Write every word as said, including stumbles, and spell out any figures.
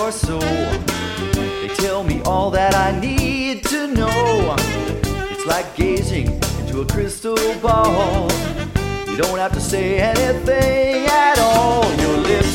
or so. They tell me all that I need to know. It's like gazing into a crystal ball. You don't have to say anything at all. Your lips